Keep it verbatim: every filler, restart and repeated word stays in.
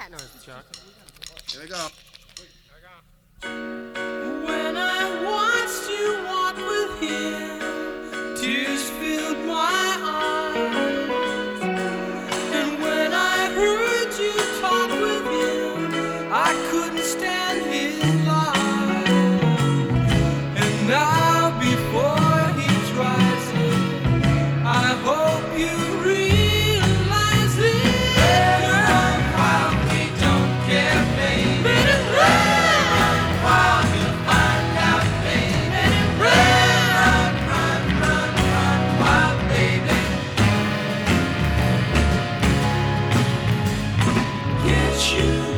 that noise, Chuck. Here we go. When I watched you walk with him, tears filled my eyes. And when I heard you talk with him, I couldn't stand his lies. And now before he tries it, I hope you realize it. Run while we don't care, baby. Run while you find out, baby. Run, run, run, run, wild baby. Get you